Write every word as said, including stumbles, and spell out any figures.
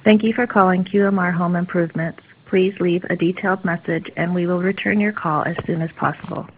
Thank you for calling Q M R Home Improvements. Please leave a detailed message and we will return your call as soon as possible.